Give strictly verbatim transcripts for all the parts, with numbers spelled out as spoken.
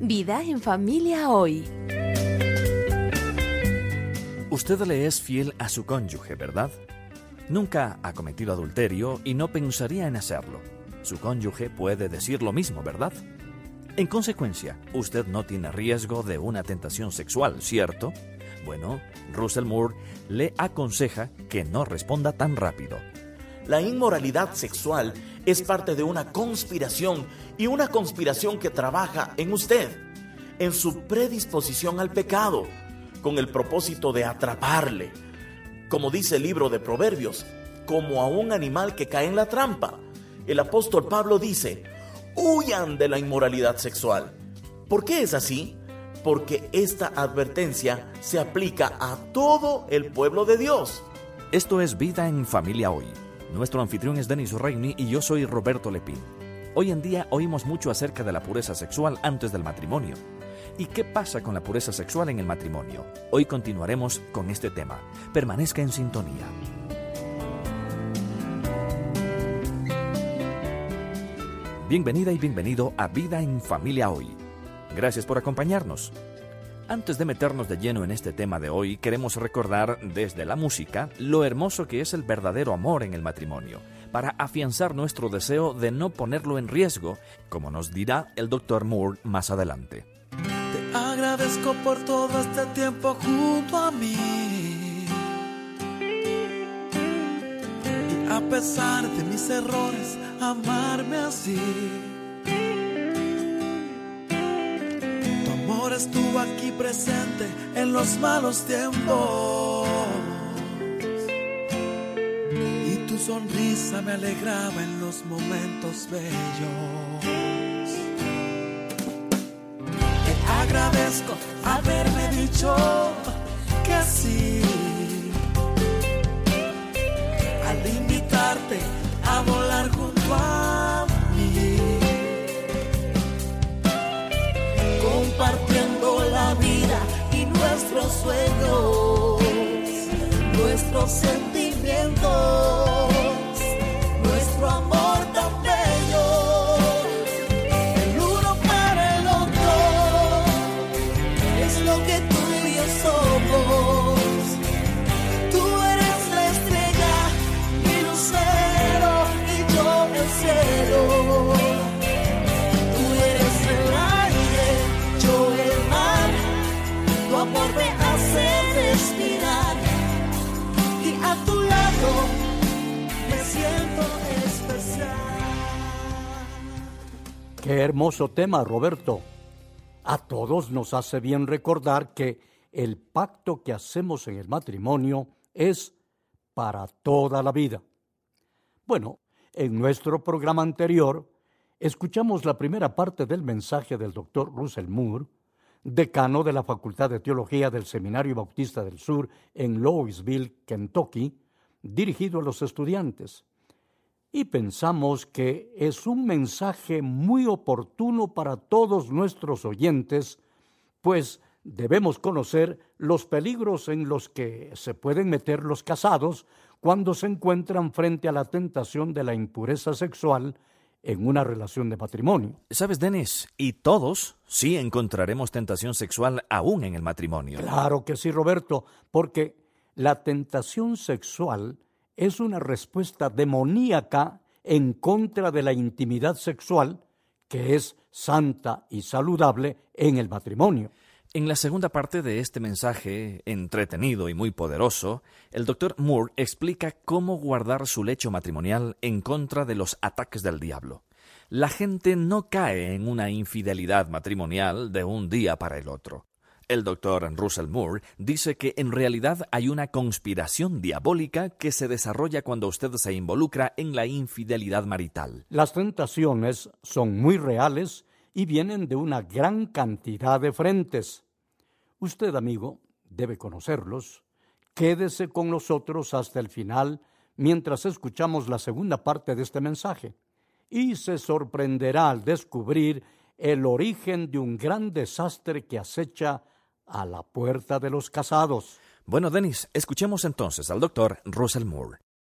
Vida en Familia hoy. Usted le es fiel a su cónyuge, ¿verdad? Nunca ha cometido adulterio y no pensaría en hacerlo. Su cónyuge puede decir lo mismo, ¿verdad? En consecuencia, usted no tiene riesgo de una tentación sexual, ¿cierto? Bueno, Russell Moore le aconseja que no responda tan rápido. La inmoralidad sexual es parte de una conspiración y una conspiración que trabaja en usted, en su predisposición al pecado, con el propósito de atraparle, como dice el libro de Proverbios, como a un animal que cae en la trampa. El apóstol Pablo dice, huyan de la inmoralidad sexual. ¿Por qué es así? Porque esta advertencia se aplica a todo el pueblo de Dios. Esto es Vida en Familia hoy. Nuestro anfitrión es Denis Reini y yo soy Roberto Lepín. Hoy en día oímos mucho acerca de la pureza sexual antes del matrimonio. ¿Y qué pasa con la pureza sexual en el matrimonio? Hoy continuaremos con este tema. Permanezca en sintonía. Bienvenida y bienvenido a Vida en Familia hoy. Gracias por acompañarnos. Antes de meternos de lleno en este tema de hoy, queremos recordar desde la música lo hermoso que es el verdadero amor en el matrimonio, para afianzar nuestro deseo de no ponerlo en riesgo, como nos dirá el doctor Moore más adelante. Te agradezco por todo este tiempo junto a mí. Y a pesar de mis errores, amarme así. Estuvo aquí presente en los malos tiempos y tu sonrisa me alegraba en los momentos bellos. Te agradezco haberme dicho que sí al invitarte a volar junto a mí, compartiendo la vida y nuestros sueños, nuestros sentimientos, nuestro amor tan bello, el uno para el otro, es lo que tú y yo somos. Tú eres la estrella, mi lucero y yo el cielo. Tu amor me hace respirar y a tu lado me siento especial. Qué hermoso tema, Roberto. A todos nos hace bien recordar que el pacto que hacemos en el matrimonio es para toda la vida. Bueno, en nuestro programa anterior escuchamos la primera parte del mensaje del doctor Russell Moore, decano de la Facultad de Teología del Seminario Bautista del Sur en Louisville, Kentucky, dirigido a los estudiantes. Y pensamos que es un mensaje muy oportuno para todos nuestros oyentes, pues debemos conocer los peligros en los que se pueden meter los casados cuando se encuentran frente a la tentación de la impureza sexual en una relación de matrimonio. ¿Sabes, Denis? Y todos sí encontraremos tentación sexual aún en el matrimonio. Claro que sí, Roberto, porque la tentación sexual es una respuesta demoníaca en contra de la intimidad sexual, que es santa y saludable en el matrimonio. En la segunda parte de este mensaje, entretenido y muy poderoso, el doctor Moore explica cómo guardar su lecho matrimonial en contra de los ataques del diablo. La gente no cae en una infidelidad matrimonial de un día para el otro. El doctor Russell Moore dice que en realidad hay una conspiración diabólica que se desarrolla cuando usted se involucra en la infidelidad marital. Las tentaciones son muy reales y vienen de una gran cantidad de frentes. Usted, amigo, debe conocerlos. Quédese con nosotros hasta el final mientras escuchamos la segunda parte de este mensaje y se sorprenderá al descubrir el origen de un gran desastre que acecha a la puerta de los casados. Bueno, Denis, escuchemos entonces al doctor Russell Moore.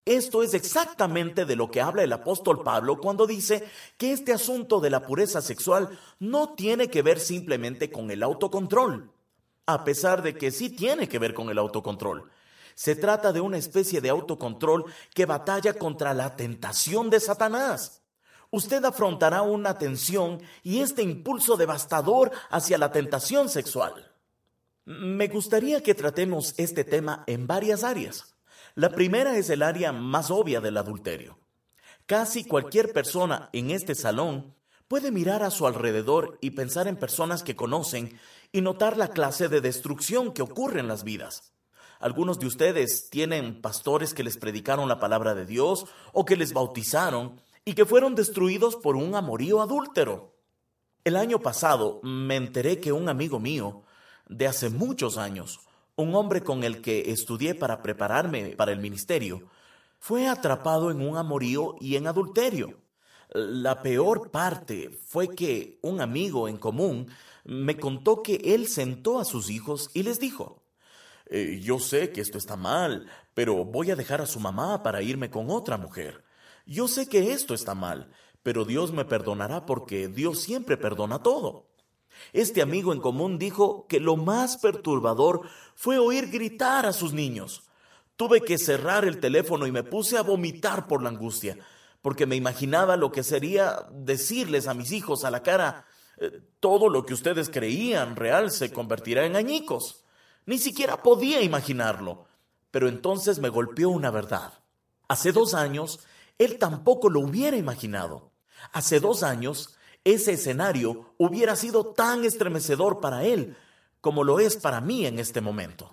Esto es exactamente de lo que habla el apóstol Pablo cuando dice que este asunto de la pureza sexual no tiene que ver simplemente con el autocontrol, a pesar de que sí tiene que ver con el autocontrol. Se trata de una especie de autocontrol que batalla contra la tentación de Satanás. Usted afrontará una tensión y este impulso devastador hacia la tentación sexual. Me gustaría que tratemos este tema en varias áreas. La primera es el área más obvia del adulterio. Casi cualquier persona en este salón puede mirar a su alrededor y pensar en personas que conocen y notar la clase de destrucción que ocurre en las vidas. Algunos de ustedes tienen pastores que les predicaron la palabra de Dios o que les bautizaron y que fueron destruidos por un amorío adúltero. El año pasado me enteré que un amigo mío de hace muchos años, un hombre con el que estudié para prepararme para el ministerio, fue atrapado en un amorío y en adulterio. La peor parte fue que un amigo en común me contó que él sentó a sus hijos y les dijo: Eh, yo sé que esto está mal, pero voy a dejar a su mamá para irme con otra mujer. Yo sé que esto está mal, pero Dios me perdonará porque Dios siempre perdona todo. Este amigo en común dijo que lo más perturbador fue oír gritar a sus niños. Tuve que cerrar el teléfono y me puse a vomitar por la angustia, porque me imaginaba lo que sería decirles a mis hijos a la cara: eh, todo lo que ustedes creían real se convertirá en añicos. Ni siquiera podía imaginarlo, pero entonces me golpeó una verdad. Hace dos años, él tampoco lo hubiera imaginado. Hace dos años, ese escenario hubiera sido tan estremecedor para él como lo es para mí en este momento.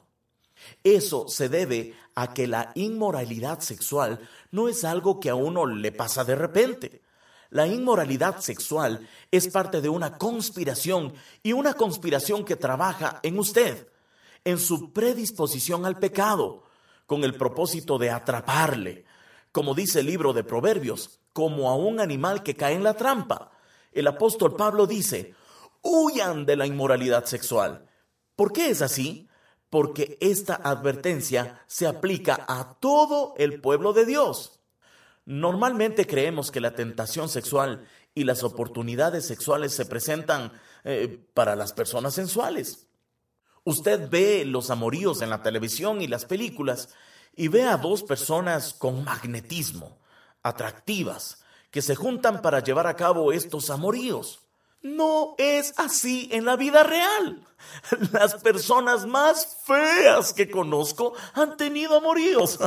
Eso se debe a que la inmoralidad sexual no es algo que a uno le pasa de repente. La inmoralidad sexual es parte de una conspiración y una conspiración que trabaja en usted, en su predisposición al pecado, con el propósito de atraparle, como dice el libro de Proverbios, como a un animal que cae en la trampa. El apóstol Pablo dice: huyan de la inmoralidad sexual. ¿Por qué es así? Porque esta advertencia se aplica a todo el pueblo de Dios. Normalmente creemos que la tentación sexual y las oportunidades sexuales se presentan eh, para las personas sensuales. Usted ve los amoríos en la televisión y las películas y ve a dos personas con magnetismo, atractivas, que se juntan para llevar a cabo estos amoríos. No es así en la vida real. Las personas más feas que conozco han tenido amoríos.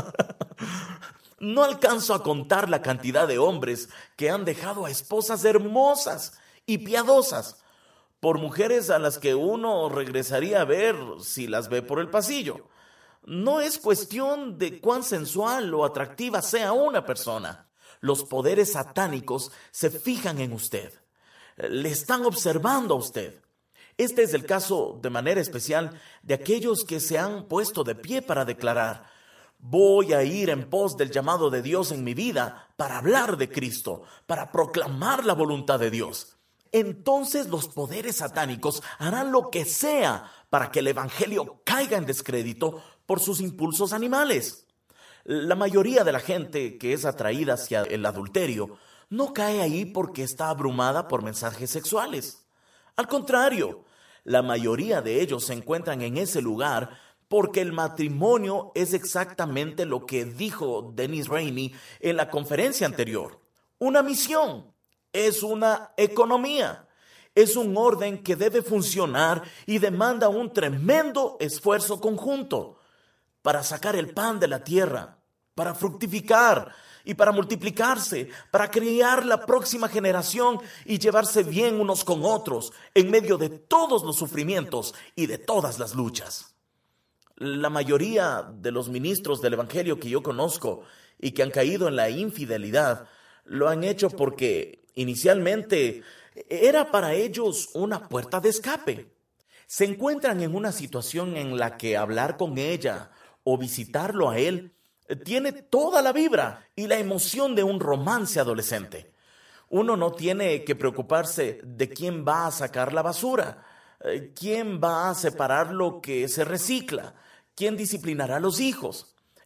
No alcanzo a contar la cantidad de hombres que han dejado a esposas hermosas y piadosas por mujeres a las que uno regresaría a ver si las ve por el pasillo. No es cuestión de cuán sensual o atractiva sea una persona. Los poderes satánicos se fijan en usted. Le están observando a usted. Este es el caso de manera especial de aquellos que se han puesto de pie para declarar: voy a ir en pos del llamado de Dios en mi vida para hablar de Cristo, para proclamar la voluntad de Dios. Entonces los poderes satánicos harán lo que sea para que el evangelio caiga en descrédito por sus impulsos animales. La mayoría de la gente que es atraída hacia el adulterio no cae ahí porque está abrumada por mensajes sexuales. Al contrario, la mayoría de ellos se encuentran en ese lugar porque el matrimonio es exactamente lo que dijo Dennis Rainey en la conferencia anterior. Una misión. Es una economía, es un orden que debe funcionar y demanda un tremendo esfuerzo conjunto para sacar el pan de la tierra, para fructificar y para multiplicarse, para criar la próxima generación y llevarse bien unos con otros en medio de todos los sufrimientos y de todas las luchas. La mayoría de los ministros del evangelio que yo conozco y que han caído en la infidelidad lo han hecho porque inicialmente era para ellos una puerta de escape. Se encuentran en una situación en la que hablar con ella o visitarlo a él tiene toda la vibra y la emoción de un romance adolescente. Uno no tiene que preocuparse de quién va a sacar la basura, quién va a separar lo que se recicla, quién disciplinará a los hijos.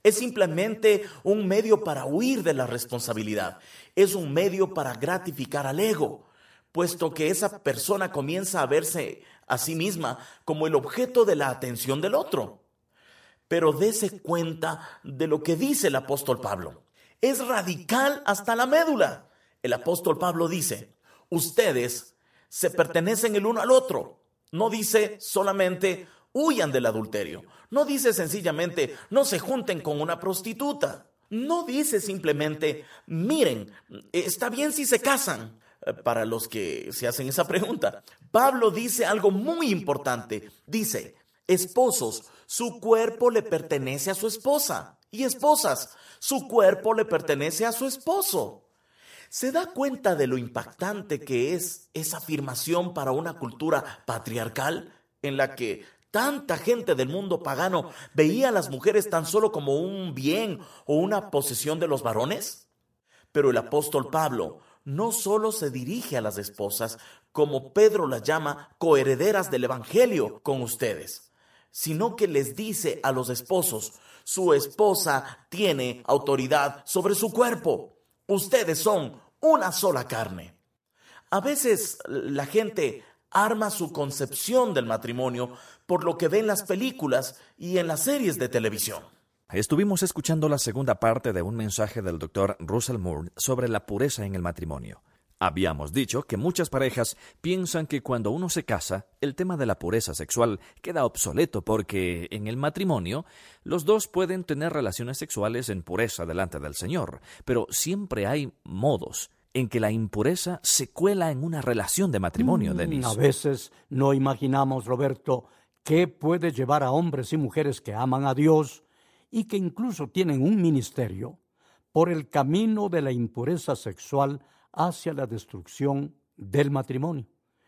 Es simplemente un medio para huir de la responsabilidad. Es un medio para gratificar al ego, puesto que esa persona comienza a verse a sí misma como el objeto de la atención del otro. Pero dése cuenta de lo que dice el apóstol Pablo. Es radical hasta la médula. El apóstol Pablo dice, ustedes se pertenecen el uno al otro. No dice solamente huyan del adulterio. No dice sencillamente no se junten con una prostituta. No dice simplemente miren, está bien si se casan. Para los que se hacen esa pregunta, Pablo dice algo muy importante. Dice, esposos, su cuerpo le pertenece a su esposa. Y esposas, su cuerpo le pertenece a su esposo. ¿Se da cuenta de lo impactante que es esa afirmación para una cultura patriarcal en la que tanta gente del mundo pagano veía a las mujeres tan solo como un bien o una posesión de los varones? Pero el apóstol Pablo no solo se dirige a las esposas, como Pedro las llama coherederas del evangelio con ustedes, sino que les dice a los esposos, su esposa tiene autoridad sobre su cuerpo. Ustedes son una sola carne. A veces la gente arma su concepción del matrimonio por lo que ve en las películas y en las series de televisión. Estuvimos escuchando la segunda parte de un mensaje del doctor Russell Moore sobre la pureza en el matrimonio. Habíamos dicho que muchas parejas piensan que cuando uno se casa, el tema de la pureza sexual queda obsoleto porque en el matrimonio los dos pueden tener relaciones sexuales en pureza delante del Señor, pero siempre hay modos en que la impureza se cuela en una relación de matrimonio, mm, Denis. A veces no imaginamos, Roberto, qué puede llevar a hombres y mujeres que aman a Dios y que incluso tienen un ministerio por el camino de la impureza sexual hacia la destrucción del matrimonio.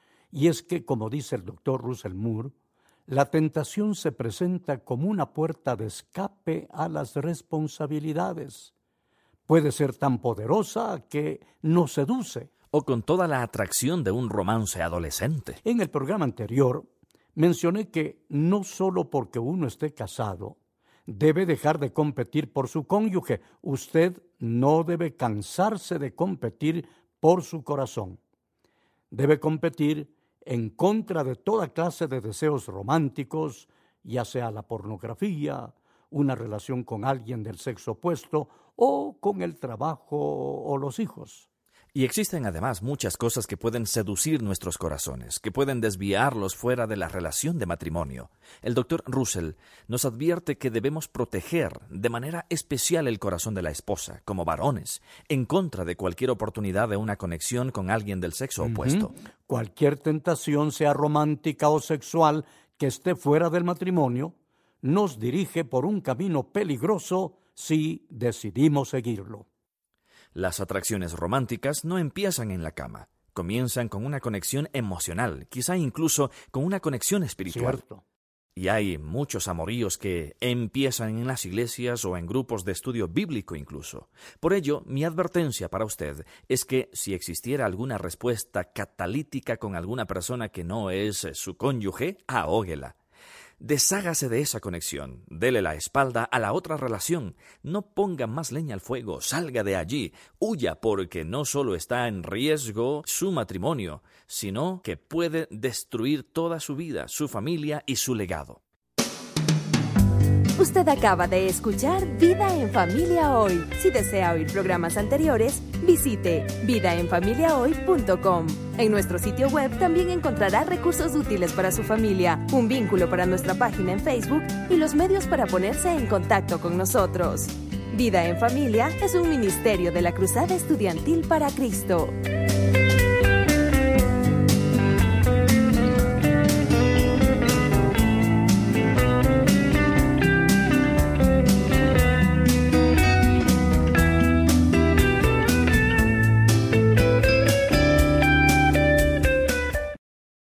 Y es que, como dice el doctor Russell Moore, la tentación se presenta como una puerta de escape a las responsabilidades. Puede ser tan poderosa que nos seduce. O con toda la atracción de un romance adolescente. En el programa anterior mencioné que no solo porque uno esté casado debe dejar de competir por su cónyuge. Usted no debe cansarse de competir por su corazón. Debe competir en contra de toda clase de deseos románticos, ya sea la pornografía, una relación con alguien del sexo opuesto o con el trabajo o los hijos. Y existen además muchas cosas que pueden seducir nuestros corazones, que pueden desviarlos fuera de la relación de matrimonio. El doctor Russell nos advierte que debemos proteger de manera especial el corazón de la esposa, como varones, en contra de cualquier oportunidad de una conexión con alguien del sexo uh-huh. opuesto. Cualquier tentación, sea romántica o sexual, que esté fuera del matrimonio, nos dirige por un camino peligroso si decidimos seguirlo. Las atracciones románticas no empiezan en la cama. Comienzan con una conexión emocional, quizá incluso con una conexión espiritual. Cierto. Y hay muchos amoríos que empiezan en las iglesias o en grupos de estudio bíblico incluso. Por ello, mi advertencia para usted es que si existiera alguna respuesta catalítica con alguna persona que no es su cónyuge, ahóguela. Deshágase de esa conexión, dele la espalda a la otra relación, no ponga más leña al fuego, salga de allí, huya porque no solo está en riesgo su matrimonio, sino que puede destruir toda su vida, su familia y su legado. Usted acaba de escuchar Vida en Familia Hoy. Si desea oír programas anteriores, visite vida en familia hoy punto com. En nuestro sitio web también encontrará recursos útiles para su familia, un vínculo para nuestra página en Facebook y los medios para ponerse en contacto con nosotros. Vida en Familia es un ministerio de la Cruzada Estudiantil para Cristo.